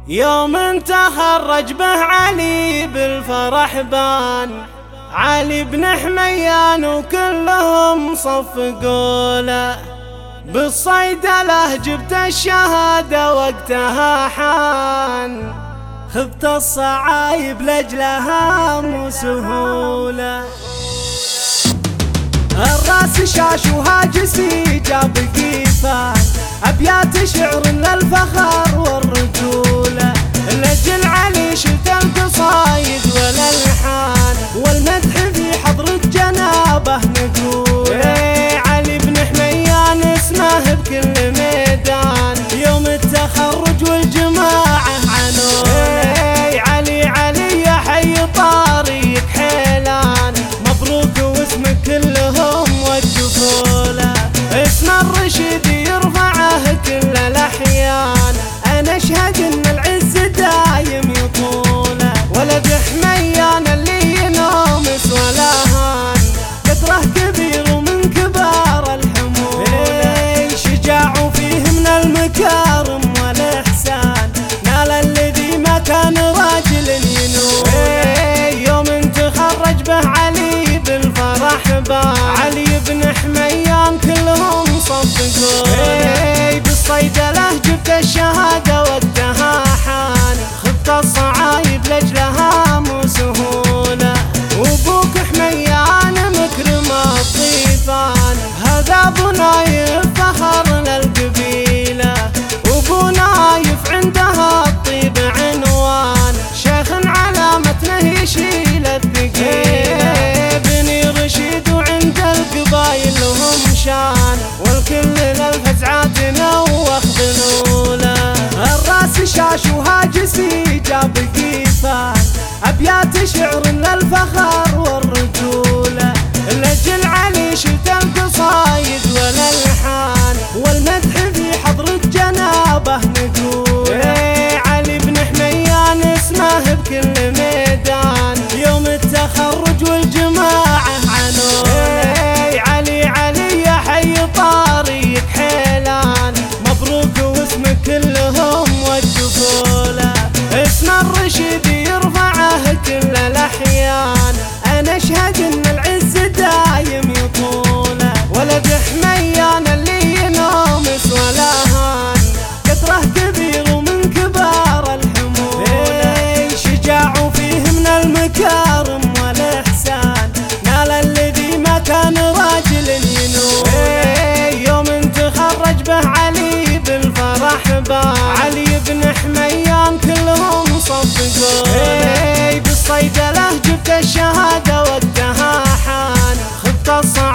يوم تخرج به علي بالفرح بان، علي بن حميان وكلهم صفقوا له، بالصيدلة جبت الشهادة وقتها حان، خذت الصعايب لأجلها مو سهولة. الراس شاش وهاجسي جاب قيفان، أبيات شعر للفخر والرجولة، لأجل علي شلت القصايد والألحان، والمدح في حضرة جنابه نقول. علي بن حميان اسمه بكل ميدان، يوم التخرج والجماعة عنون. علي علي يا حي طاريك حيلان، مبروك واسمك كلهم وقفوا. اسم الرشيد يرفعه كل الأحيان، أنا أشهد إن العز دايم يطوله. ولد حميان اللي ينومس ولا هان، قدره كبير ومن كبار الحمولة، شجاع فيه من المكارم والإحسان، نال الذي ما كان راجل ينول. يوم تخرج به علي بالفرح بان، علي بن حميان كلهم صفقوا. بالصيدلة جبت الشهادة وقتها حان، خذت الصعايب لأجلها مو سهولة. وابوك حميان مكرم الضيفان، هذا ابو نايف فخر للقبيلة، وابو نايف عندها الطيب عنوان، شيخ على متنه يشيل الثقيلة. بني رشيد وعند القبايل لهم شان، والكل للفزعات نوخ ذنوله. الراس شاش وهاجسي جاب قيفان، أبيات شعر للفخر والرجولة، لأجل علي شلت القصايد والألحان، والمدح في حضرة جنابه نقول. علي بن حميان اسمه بكل ميدان، يوم التخرج والجماعة عنون. علي علي يا حي طاريك حيلان، مبروك واسمك كلهم وقفوا. اسم الرشيد يرفعه كل الأحيان، أنا أشهد إن العز دايم يطوله. ولد حميان اللي ينومس ولا هان، قدره كبير ومن كبار الحمولة، شجاع فيه من المكارم والإحسان، نال الذي ما كان راجل ينول. يوم تخرج به علي بالفرح بان، علي بن حميان كلهم صفقوا. بالصيدلة جبت الشهادة وقتها حان، خذت الصعايب